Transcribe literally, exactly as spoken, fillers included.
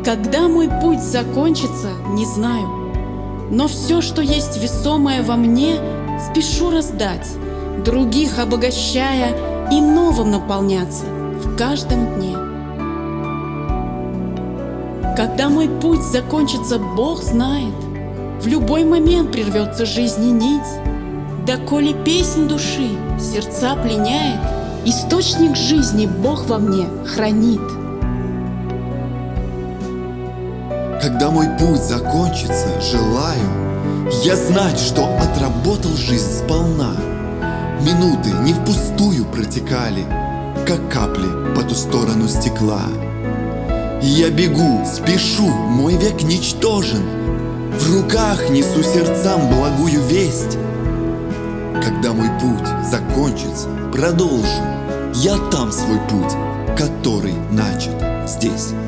Когда мой путь закончится, не знаю, но все, что есть весомое во мне, спешу раздать, других обогащая и новым наполняться в каждом дне. Когда мой путь закончится, Бог знает, в любой момент прервется жизни нить. Доколе песнь души сердца пленяет, источник жизни Бог во мне хранит. Когда мой путь закончится, желаю я знать, что отработал жизнь сполна. Минуты не впустую протекали, как капли по ту сторону стекла. Я бегу, спешу, мой век ничтожен, в руках несу сердцам благую весть. Когда мой путь закончится, продолжу я там свой путь, который начат здесь.